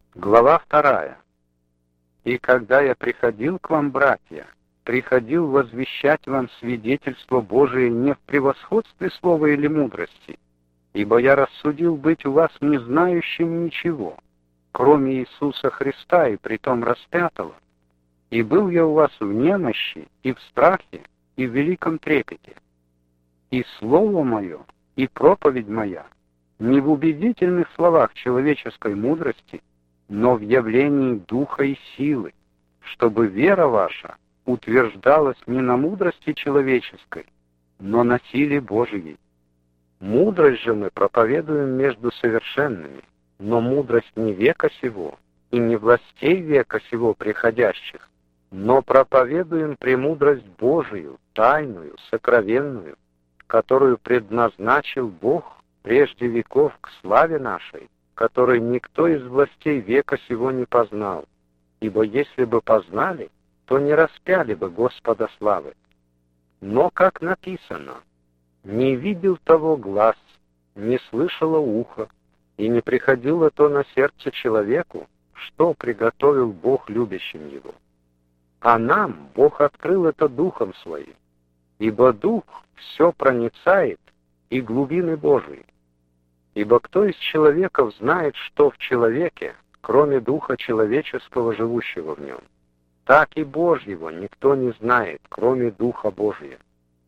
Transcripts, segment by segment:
Глава 2. «И когда я приходил к вам, братья, приходил возвещать вам свидетельство Божие не в превосходстве слова или мудрости, ибо я рассудил быть у вас не знающим ничего, кроме Иисуса Христа и притом распятого, и был я у вас в немощи и в страхе и в великом трепете. И слово мое, и проповедь моя не в убедительных словах человеческой мудрости, но в явлении духа и силы, чтобы вера ваша утверждалась не на мудрости человеческой, но на силе Божией. Мудрость же мы проповедуем между совершенными, но мудрость не века сего и не властей века сего приходящих, но проповедуем премудрость Божию, тайную, сокровенную, которую предназначил Бог прежде веков к славе нашей, который никто из властей века сего не познал, ибо если бы познали, то не распяли бы Господа славы. Но, как написано, не видел того глаз, не слышало ухо, и не приходило то на сердце человеку, что приготовил Бог любящим его. А нам Бог открыл это Духом Своим, ибо Дух все проницает и глубины Божии. Ибо кто из человеков знает, что в человеке, кроме духа человеческого, живущего в нем? Так и Божьего никто не знает, кроме Духа Божия.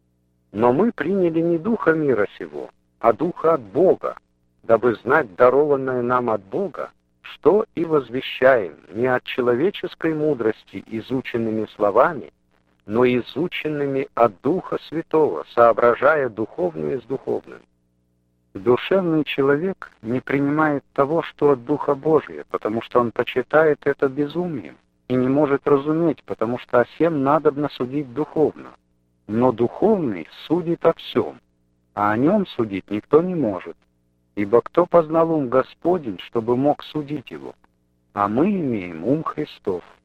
Но мы приняли не духа мира сего, а духа от Бога, дабы знать дарованное нам от Бога, что и возвещаем не от человеческой мудрости изученными словами, но изученными от Духа Святого, соображая духовное с духовным. Душевный человек не принимает того, что от Духа Божия, потому что он почитает это безумием и не может разуметь, потому что о сем надобно судить духовно. Но духовный судит о всем, а о нем судить никто не может, ибо кто познал ум Господень, чтобы мог судить его? А мы имеем ум Христов.